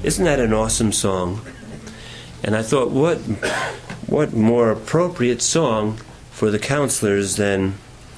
Isn't that an awesome song? And I thought, what more appropriate song for the counselors than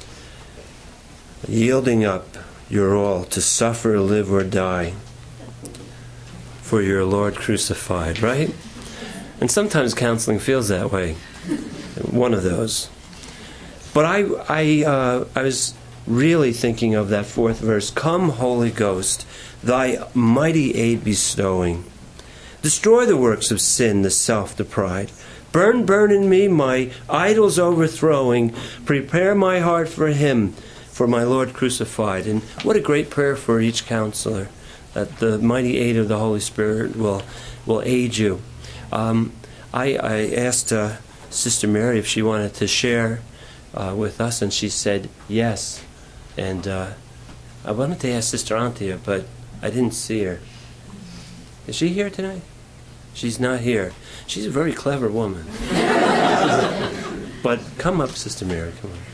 yielding up your all to suffer, live, or die for your Lord crucified, right? And sometimes counseling feels that way. One of those. But I was really thinking of that fourth verse. Come, Holy Ghost, thy mighty aid bestowing. Destroy the works of sin, the self, the pride. Burn, burn in me my idols overthrowing. Prepare my heart for him, for my Lord crucified. And what a great prayer for each counselor, that the mighty aid of the Holy Spirit will aid you. I asked Sister Mary if she wanted to share with us, and she said yes. And I wanted to ask Sister Anthea, but I didn't see her. Is she here tonight? She's not here. She's a very clever woman. But come up, Sister Mary, come on.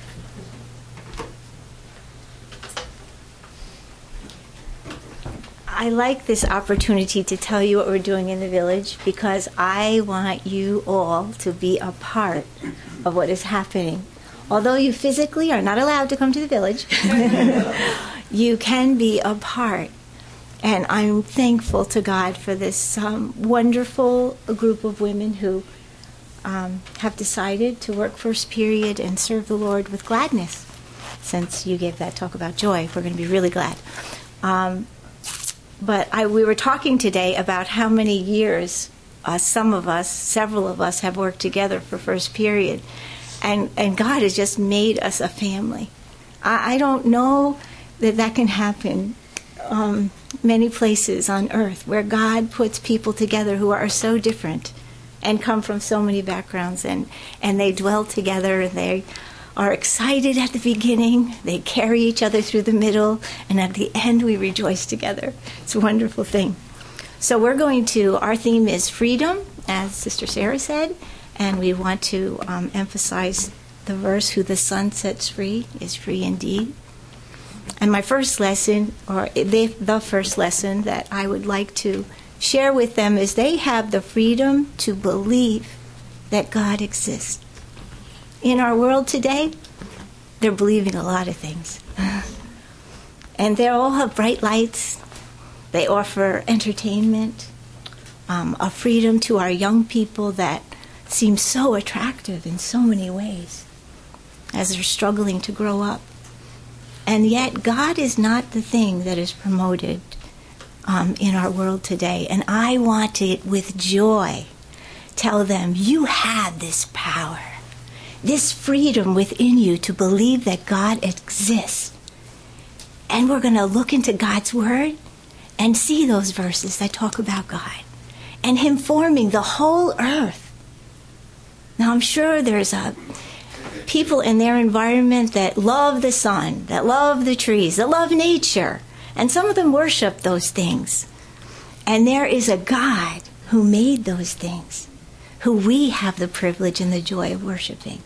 I like this opportunity to tell you what we're doing in the village because I want you all to be a part of what is happening. Although you physically are not allowed to come to the village, you can be a part. And I'm thankful to God for this wonderful group of women who have decided to work first period and serve the Lord with gladness. Since you gave that talk about joy, we're going to be really glad. But we were talking today about how many years several of us have worked together for first period. And God has just made us a family. I don't know that can happen many places on earth where God puts people together who are so different and come from so many backgrounds, and they dwell together, and they are excited at the beginning, they carry each other through the middle, and at the end we rejoice together. It's a wonderful thing. So our theme is freedom, as Sister Sarah said, and we want to emphasize the verse, who the Son sets free is free indeed. And my first lesson, or the first lesson that I would like to share with them is they have the freedom to believe that God exists. In our world today, they're believing a lot of things. And they all have bright lights. They offer entertainment, a freedom to our young people that seems so attractive in so many ways as they're struggling to grow up. And yet, God is not the thing that is promoted in our world today. And I want to, with joy, tell them, you have this power, this freedom within you to believe that God exists. And we're going to look into God's Word and see those verses that talk about God and Him forming the whole earth. Now, I'm sure there's people in their environment that love the sun, that love the trees, that love nature. And some of them worship those things. And there is a God who made those things, who we have the privilege and the joy of worshiping.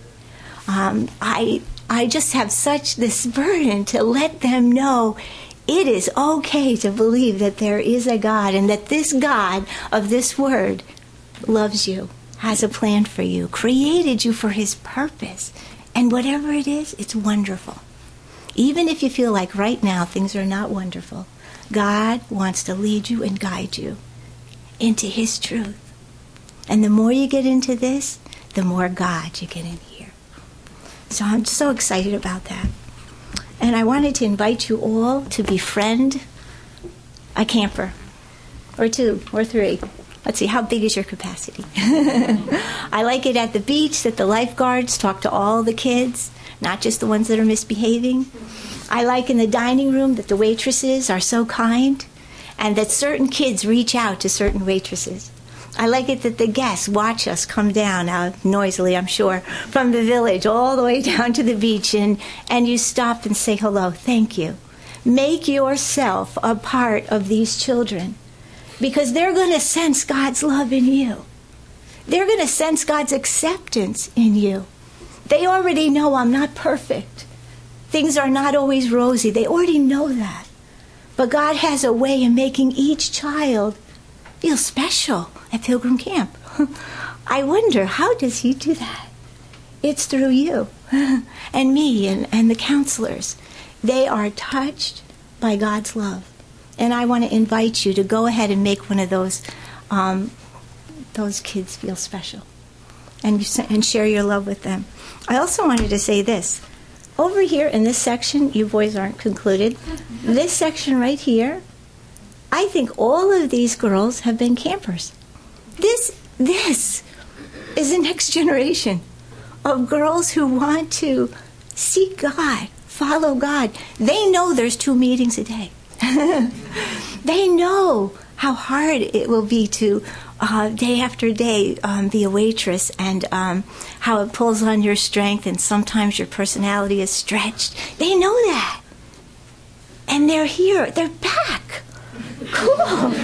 I just have such this burden to let them know it is okay to believe that there is a God, and that this God of this Word loves you, has a plan for you, created you for His purpose. And whatever it is, it's wonderful. Even if you feel like right now things are not wonderful, God wants to lead you and guide you into His truth. And the more you get into this, the more God you get in here. So I'm so excited about that. And I wanted to invite you all to befriend a camper, or 2 or 3. Let's see, how big is your capacity? I like it at the beach that the lifeguards talk to all the kids, not just the ones that are misbehaving. I like in the dining room that the waitresses are so kind, and that certain kids reach out to certain waitresses. I like it that the guests watch us come down, noisily I'm sure, from the village all the way down to the beach, and you stop and say hello, thank you. Make yourself a part of these children, because they're going to sense God's love in you. They're going to sense God's acceptance in you. They already know I'm not perfect. Things are not always rosy. They already know that. But God has a way of making each child feel special at Pilgrim Camp. I wonder, how does he do that? It's through you and me and the counselors. They are touched by God's love. And I want to invite you to go ahead and make one of those kids feel special and share your love with them. I also wanted to say this. Over here in this section, you boys aren't concluded. This section right here, I think all of these girls have been campers. This is the next generation of girls who want to seek God, follow God. They know there's 2 meetings a day. They know how hard it will be to day after day be a waitress, and how it pulls on your strength, and sometimes your personality is stretched. They know that. And they're here. They're back. Cool.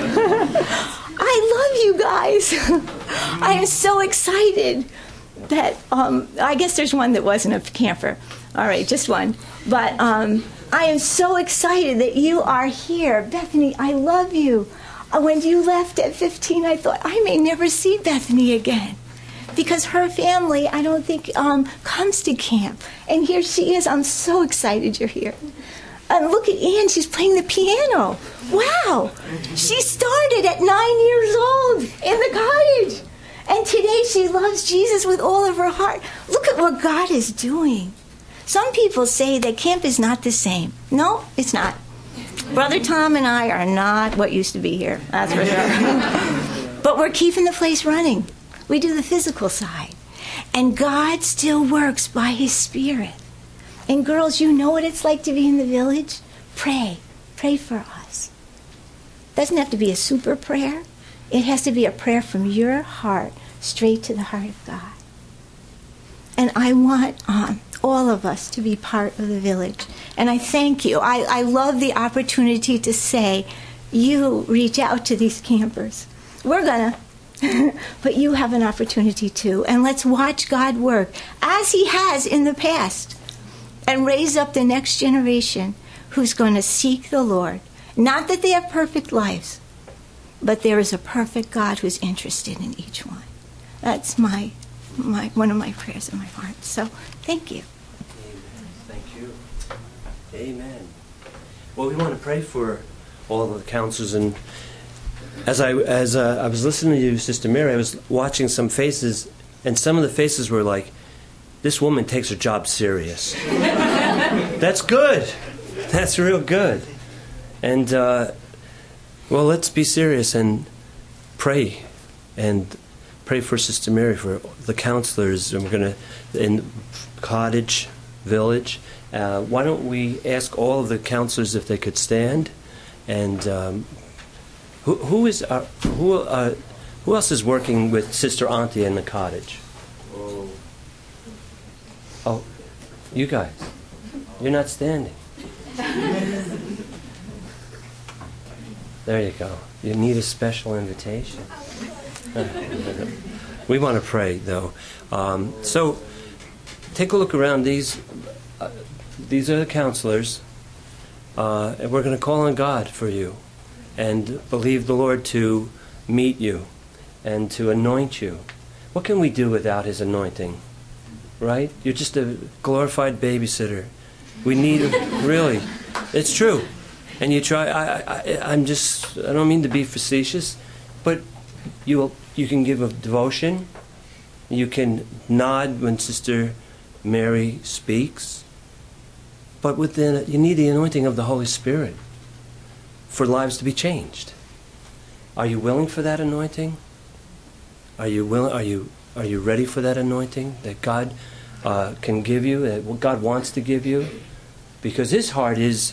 I love you guys. I am so excited that, I guess there's one that wasn't a camper. All right, just one. But I am so excited that you are here. Bethany, I love you. When you left at 15, I thought, I may never see Bethany again. Because her family, I don't think, comes to camp. And here she is. I'm so excited you're here. And look at Ann, she's playing the piano. Wow. She started at 9 years old in the cottage. And today she loves Jesus with all of her heart. Look at what God is doing. Some people say that camp is not the same. No, it's not. Brother Tom and I are not what used to be here, that's for sure. But we're keeping the place running. We do the physical side. And God still works by His Spirit. And girls, you know what it's like to be in the village? Pray. Pray for us. Doesn't have to be a super prayer. It has to be a prayer from your heart straight to the heart of God. And I want all of us to be part of the village. And I thank you. I love the opportunity to say, you reach out to these campers. We're going to, but you have an opportunity too. And let's watch God work, as He has in the past, and raise up the next generation who's going to seek the Lord. Not that they have perfect lives, but there is a perfect God who's interested in each one. That's one of my prayers in my heart. So, thank you. Amen. Thank you. Amen. Well, we want to pray for all the counselors. And as I was listening to you, Sister Mary, I was watching some faces, and some of the faces were like, this woman takes her job serious. That's good. That's real good. And, well, let's be serious and pray. And pray for Sister Mary, for the counselors. And we're going to, in Cottage Village, why don't we ask all of the counselors if they could stand? And who else is working with Sister Auntie in the cottage? Oh, you guys. You're not standing. There you go. You need a special invitation. We want to pray, though. So, take a look around. These are the counselors. And we're going to call on God for you and believe the Lord to meet you and to anoint you. What can we do without His anointing? Right? You're just a glorified babysitter. We need, really. It's true. And you try, I don't mean to be facetious, but you can give a devotion. You can nod when Sister Mary speaks. But you need the anointing of the Holy Spirit for lives to be changed. Are you willing for that anointing? Are you ready for that anointing that God can give you, that what God wants to give you? Because His heart is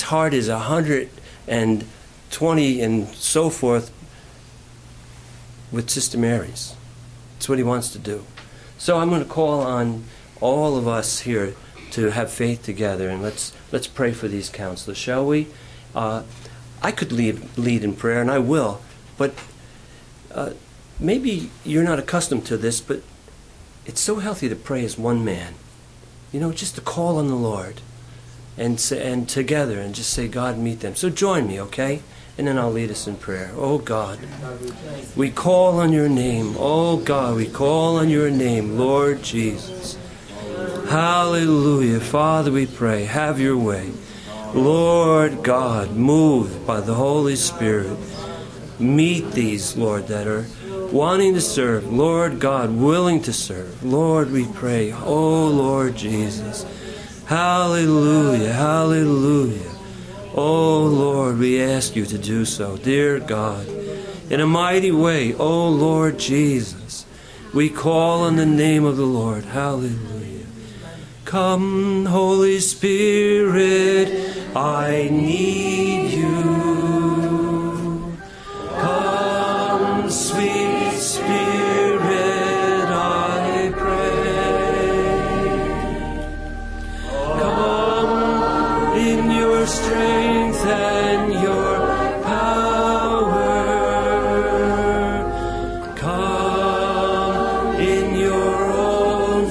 120 and so forth with Sister Mary's. That's what He wants to do. So I'm going to call on all of us here to have faith together, and let's pray for these counselors, shall we? I could lead in prayer, and I will, but maybe you're not accustomed to this, but it's so healthy to pray as one man. You know, just to call on the Lord and together and just say, God, meet them. So join me, okay? And then I'll lead us in prayer. Oh God, we call on your name. Oh God, we call on your name, Lord Jesus. Hallelujah. Father, we pray, have your way. Lord God, move by the Holy Spirit. Meet these, Lord, that are wanting to serve. Lord God, willing to serve. Lord, we pray. Oh Lord Jesus. Hallelujah. Hallelujah. Oh Lord, we ask you to do so, dear God, in a mighty way. Oh Lord Jesus, we call on the name of the Lord. Hallelujah. Come, Holy Spirit, I need you. Come, sweet Spirit, I pray. Come in your strength and your power. Come in your own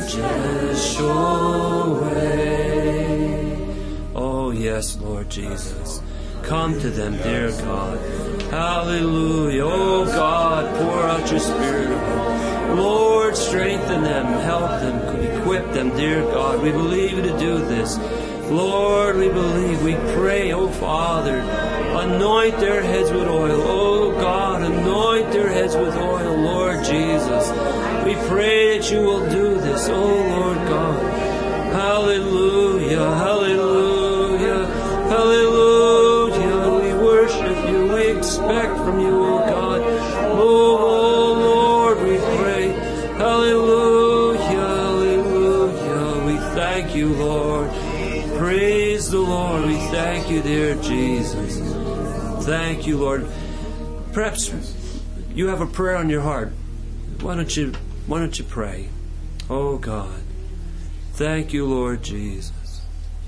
gentle way. Oh yes, Lord Jesus. Come to them, dear God. Hallelujah. Oh God, pour out your Spirit upon them. Lord, strengthen them, help them, equip them, dear God. We believe you to do this. Lord, we believe, we pray, oh Father, anoint their heads with oil. Oh God, anoint their heads with oil, Lord Jesus. We pray that you will do this, oh Lord God. Hallelujah, hallelujah, hallelujah. We worship you, we expect from you, oh God. Oh Lord, we pray. Hallelujah, hallelujah. We thank you, Lord. Praise the Lord. We thank you, dear Jesus. Thank you, Lord. Perhaps you have a prayer on your heart. Why don't you pray? Oh God. Thank you, Lord Jesus.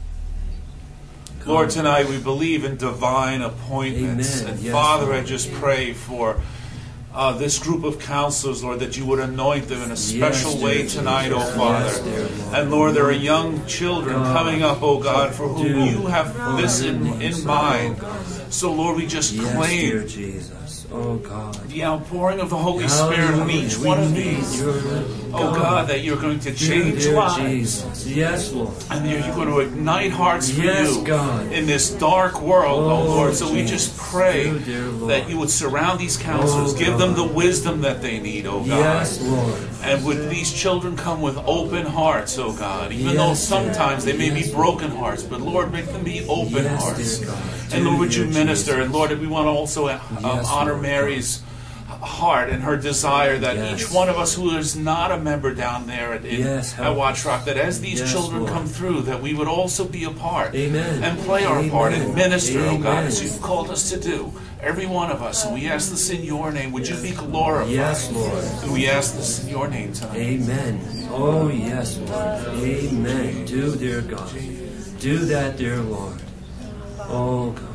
Lord, tonight we believe in divine appointments. Amen. And Yes, Father, Lord. I just pray for this group of counselors, Lord, that you would anoint them in a special Yes, way dear tonight, Jesus. oh Father. Yes, dear Lord. And Lord, there are young children God. coming up, oh God, for whom Do. you have this in mind. Oh, God. So Lord, we just Yes, dear claim Jesus. Oh God. the outpouring of the Holy Spirit on each We one of need these. your Oh God, that you're going to change dear lives. Jesus. Yes, Lord. And you're going to ignite hearts for Yes, you God. in this dark world, oh Lord. So we Jesus. just pray You, dear Lord. that you would surround these counselors, give them the wisdom that they need, oh God. Yes, Lord. And would these children come with open hearts, oh God, even Yes, though dear. sometimes they may Yes, be broken hearts, but Lord, make them be open Yes, hearts. dear God. And Lord, would you Dear minister? Jesus. And Lord, we want to also Yes, honor Lord. Mary's heart and her desire that Yes. each one of us who is not a member down there at Yes, help Watch Rock, that as these Yes, children Lord. come through, that we would also be a part Amen. and play our part and Amen. minister, oh God, Amen. as you've called us to do. Every one of us. And we ask this in your name. Would you be glorified? Yes, Lord. And we ask this in your name tonight. Amen. Oh, yes, Lord. Amen. Do, dear God. Do that, dear Lord. Oh, God.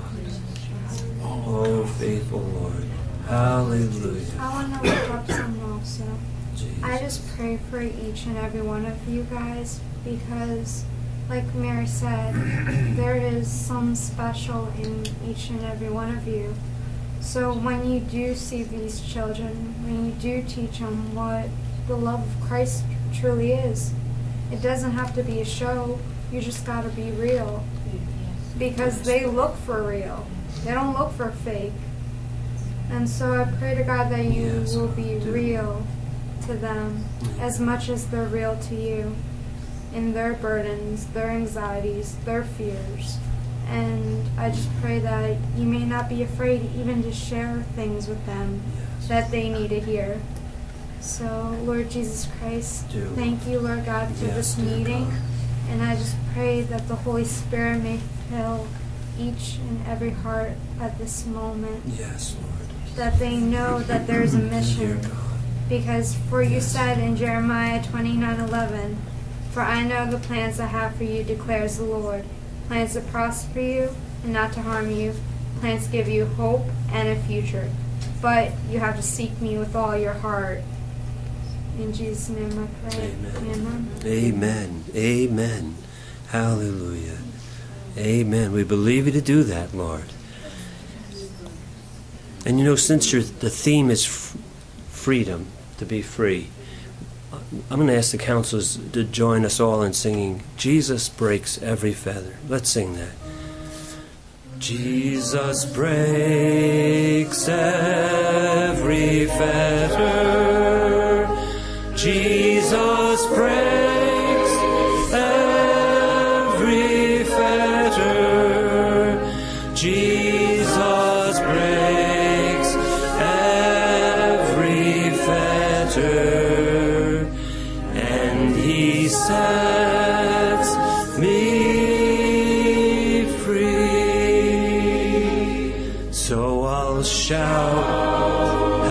Oh, faithful Lord. Hallelujah. I want to lift up some also. Jesus. I just pray for each and every one of you guys because, like Mary said, there is some special in each and every one of you. So when you do see these children, when you do teach them what the love of Christ truly is, it doesn't have to be a show. You just got to be real. Because they look for real. They don't look for fake. And so I pray to God that you Yes, will be do. real to them as much as they're real to you in their burdens, their anxieties, their fears. And I just pray that you may not be afraid even to share things with them Yes. that they need to hear. So, Lord Jesus Christ, Do. thank you, Lord God, for Yes, this dear meeting. God. And I just pray that the Holy Spirit may fill each and every heart at this moment, Yes, Lord. that they know that there's a Dear mission. God. Because for you Yes. said in Jeremiah 29:11, "For I know the plans I have for you, declares the Lord, plans to prosper you and not to harm you, plans to give you hope and a future. But you have to seek me with all your heart." In Jesus' name I pray. Amen. Amen. Amen. Hallelujah. Amen. We believe you to do that, Lord. And you know, since the theme is freedom, to be free, I'm going to ask the counselors to join us all in singing, Jesus Breaks Every Fetter. Let's sing that. Jesus breaks every fetter. Jesus breaks every fetter. Jesus breaks every fetter. And he sets me free. So I'll shout,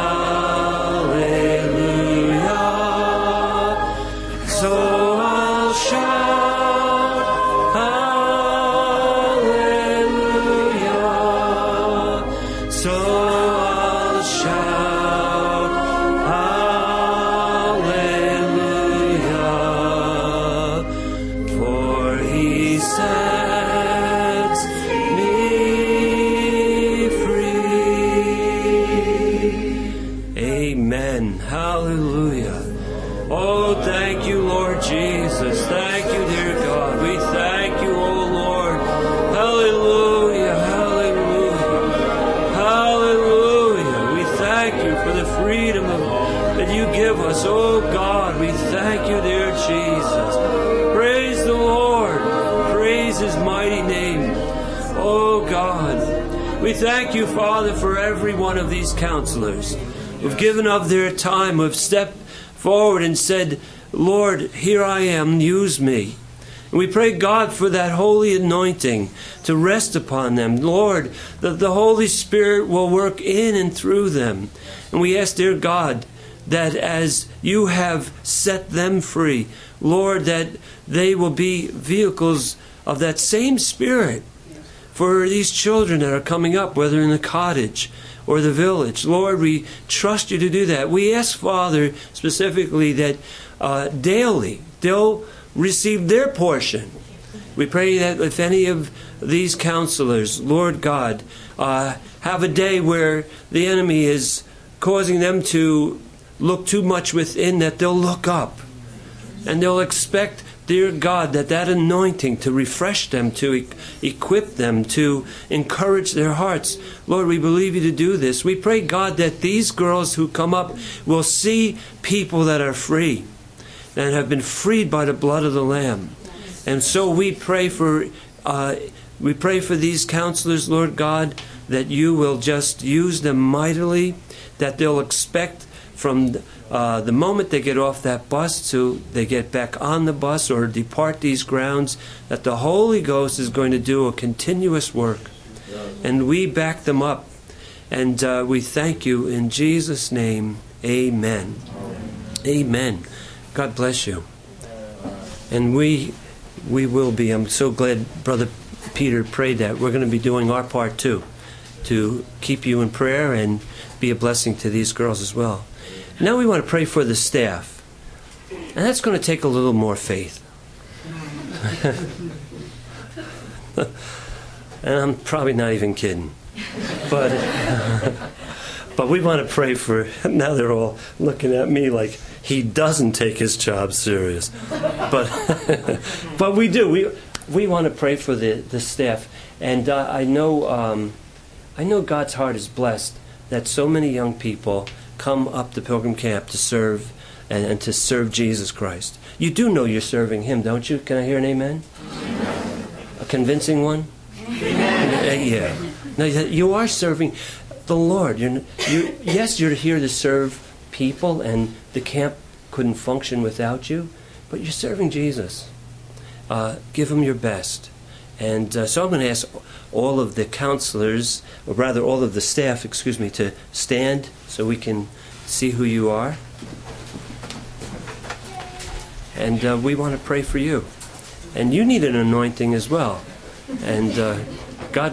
hallelujah. So I'll shout, hallelujah. So I'll shout, hallelujah. For he sets me free. Amen. Hallelujah. Oh, thank you, Lord Jesus. Thank you, dear God. We thank you, oh Lord. Hallelujah. Hallelujah. Hallelujah. We thank you for the freedom that you give us. Oh God, we thank you, dear Jesus. Praise the Lord. Praise his mighty name. Oh God. We thank you, Father, for every one of these counselors who've given of their time, who've stepped forward and said, Lord, here I am, use me. And we pray, God, for that holy anointing to rest upon them. Lord, that the Holy Spirit will work in and through them. And we ask, dear God, that as you have set them free, Lord, that they will be vehicles of that same Spirit for these children that are coming up, whether in the cottage or the village. Lord, we trust you to do that. We ask, Father, specifically that daily they'll receive their portion. We pray that if any of these counselors, Lord God, have a day where the enemy is causing them to look too much within, that they'll look up and they'll expect, dear God, that anointing to refresh them, to equip them, to encourage their hearts. Lord, we believe you to do this. We pray, God, that these girls who come up will see people that are free and have been freed by the blood of the Lamb. And so we pray for these counselors, Lord God, that you will just use them mightily, that they'll expect from the moment they get off that bus to they get back on the bus or depart these grounds, that the Holy Ghost is going to do a continuous work. And we back them up. And we thank you in Jesus' name. Amen. Amen. God bless you. And we will be, I'm so glad Brother Peter prayed that. We're going to be doing our part too, to keep you in prayer and be a blessing to these girls as well. Now we want to pray for the staff. And that's going to take a little more faith. And I'm probably not even kidding. But we want to pray for, now they're all looking at me like he doesn't take his job serious. But we do. We want to pray for the staff. And I know God's heart is blessed that so many young people come up to Pilgrim Camp to serve and to serve Jesus Christ. You do know you're serving him, don't you? Can I hear an amen? A convincing one? Yeah. Now, you are serving the Lord. Yes, you're here to serve people, and the camp couldn't function without you, but you're serving Jesus. Give him your best. And so I'm going to ask all of the counselors, or rather all of the staff, to stand so we can see who you are. And we want to pray for you. And you need an anointing as well. And God,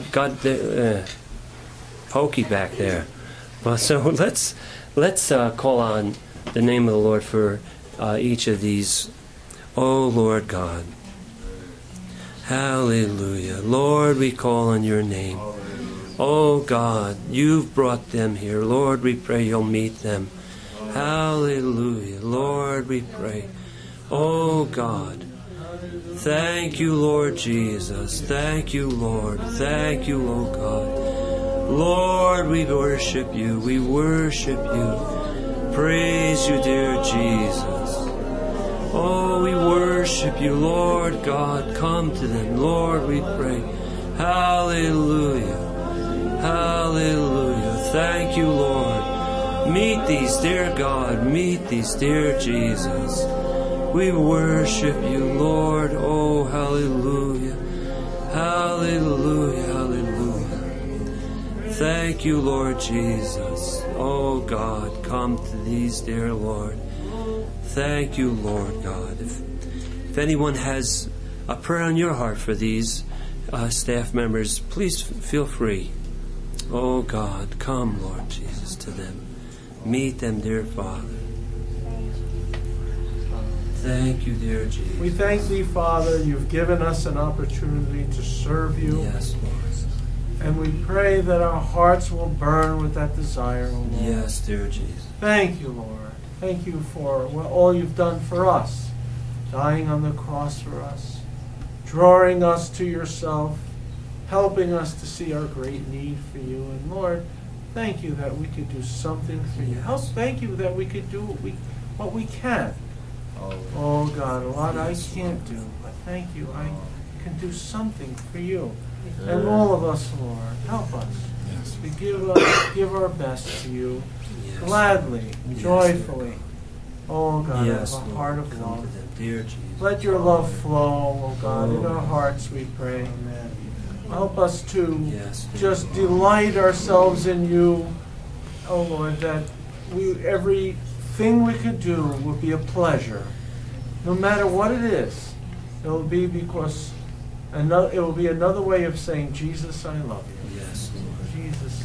pokey back there. Well, so let's call on the name of the Lord for each of these. Oh, Lord God. Hallelujah. Lord, we call on your name. Oh God, you've brought them here. Lord, we pray you'll meet them. Hallelujah. Lord, we pray. Oh God, thank you, Lord Jesus. Thank you, Lord. Thank you, oh God. Lord, we worship you. We worship you. Praise you, dear Jesus. Oh, we worship you, Lord God. Come to them, Lord, we pray. Hallelujah. Hallelujah. Thank you, Lord. Meet these, dear God. Meet these, dear Jesus. We worship you, Lord. Oh, hallelujah. Hallelujah. Hallelujah. Thank you, Lord Jesus. Oh, God, come to these, dear Lord. Thank you, Lord God. If anyone has a prayer on your heart for these staff members, please feel free. Oh God, come, Lord Jesus, to them. Meet them, dear Father. Thank you, dear Jesus. We thank thee, Father, you've given us an opportunity to serve you. Yes, Lord. And we pray that our hearts will burn with that desire, O Lord. Yes, dear Jesus. Thank you, Lord. Thank you for all you've done for us, dying on the cross for us, drawing us to yourself, helping us to see our great need for you. And Lord, thank you that we could do something for you. Thank you that we could do what we can. Oh God, a lot I can't do, but thank you, I can do something for you. And all of us, Lord, help us to give our best to you. Yes. Gladly, Yes, joyfully. Oh God, Yes, have a Lord. heart of Come love. to them, dear Jesus. Let your love flow, oh God, in our hearts, we pray. Amen. Help us to Yes, just delight ourselves in you, oh Lord, that everything we could do will be a pleasure. No matter what it is, it will be because it will be another way of saying, Jesus, I love you. Yes, Lord. Jesus,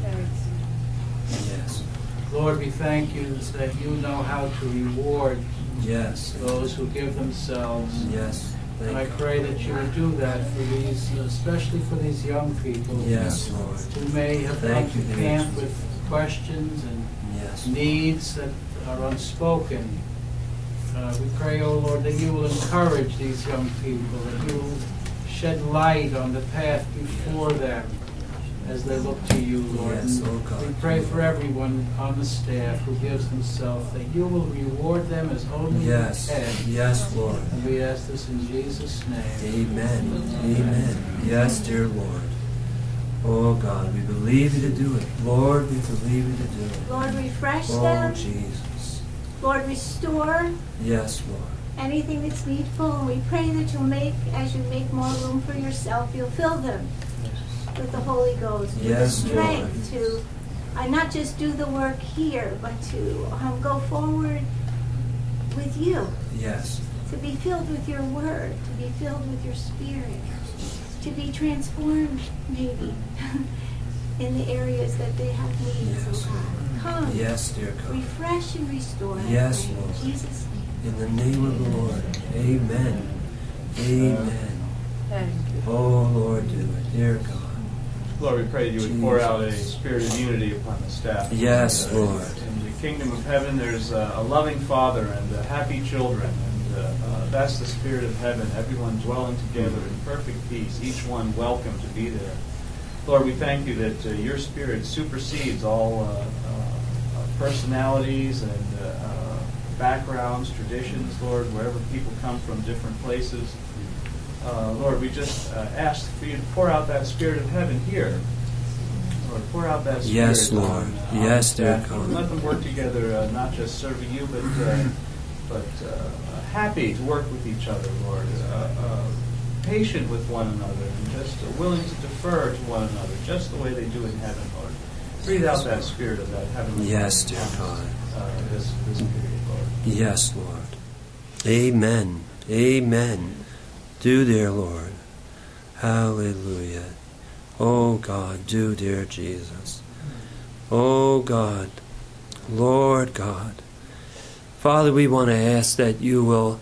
Yes. Lord, we thank you that you know how to reward Yes. those who give themselves. Yes. And I Thank you. pray that you would do that for these, especially for these young people Yes, Lord. who may have come Thank to you, dear camp Jesus. with questions and Yes. needs that are unspoken. We pray, oh Lord, that you will encourage these young people, that you will shed light on the path before them as they look to you, Lord. Yes, And oh God. we pray for everyone on the staff who gives himself, that you will reward them as only Yes. you can. Yes, Lord. And we ask this in Jesus' name. Amen. Amen. Yes, dear Lord. Oh God, we believe you to do it. Lord, we believe you to do it. Lord, refresh Oh them. Jesus. Lord, restore Yes, Lord. anything that's needful. And we pray that as you make more room for yourself, you'll fill them with the Holy Ghost, with Yes, the strength to not just do the work here, but to go forward with you, Yes. to be filled with your word, to be filled with your spirit, to be transformed maybe in the areas that they have needs, Yes, oh God. Come, Yes, dear God. refresh and restore. I Yes, pray, Lord. in Jesus' name. In the name of the Lord. Amen. Amen. Oh Lord, do it, dear God. Lord, we pray that you would pour out a spirit of unity upon the staff. Yes, Lord. In the kingdom of heaven, there's a loving Father and happy children, and that's the spirit of heaven. Everyone dwelling together in perfect peace, each one welcome to be there. Lord, we thank you that your spirit supersedes all personalities and backgrounds, traditions, Lord, wherever people come from, different places. Lord, we just ask for you to pour out that spirit of heaven here. Lord, pour out that spirit. Yes, Lord. Yes, dear staff. God. Let them work together, not just serving you, but happy to work with each other, Lord. Patient with one another, and just willing to defer to one another, just the way they do in heaven, Lord. Breathe out that spirit of that heavenly. Yes, dear God. This period, Lord. Yes, Lord. Amen. Amen. Do, dear Lord. Hallelujah. Oh God, do, dear Jesus. Oh God. Lord God. Father, we want to ask that you will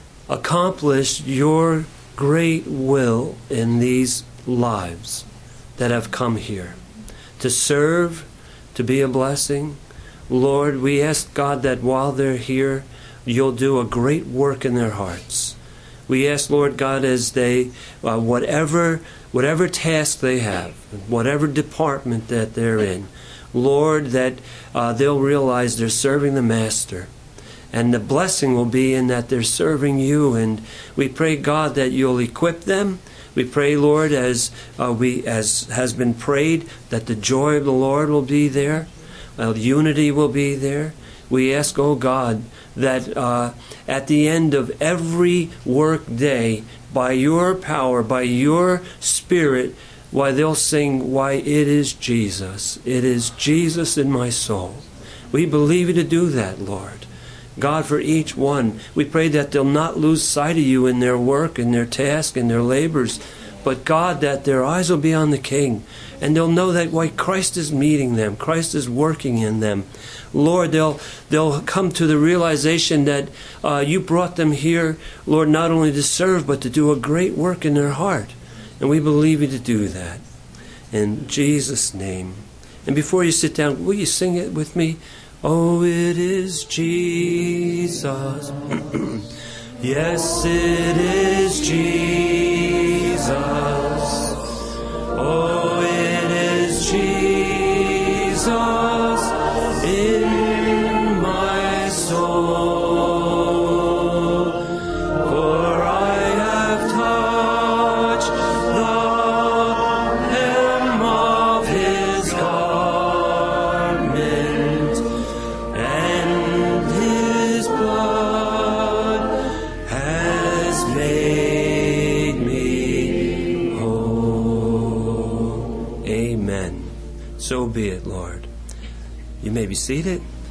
accomplish your great will in these lives. that have come here to serve, to be a blessing. Lord, we ask, God, that while they're here, you'll do a great work in their hearts. We ask, Lord God, as they, whatever task they have, whatever department that they're in, Lord, that they'll realize they're serving the Master. And the blessing will be in that they're serving you. And we pray, God, that you'll equip them. We pray, Lord, as has been prayed, that the joy of the Lord will be there. Unity will be there. We ask, oh God, that at the end of every work day, by your power, by your Spirit, why they'll sing, why it is Jesus. It is Jesus in my soul. We believe you to do that, Lord. God, for each one, we pray that they'll not lose sight of you in their work, in their task, in their labors, but God, that their eyes will be on the King, and they'll know that why Christ is meeting them, Christ is working in them. Lord, they'll come to the realization that you brought them here, Lord, not only to serve, but to do a great work in their heart. And we believe you to do that. In Jesus' name. And before you sit down, will you sing it with me? Oh, it is Jesus. Yes, it is Jesus. Oh, it is Jesus in my soul. For I have touched the hem of his garment, and his blood has made me whole. Amen. So be it, Lord. You may be seated.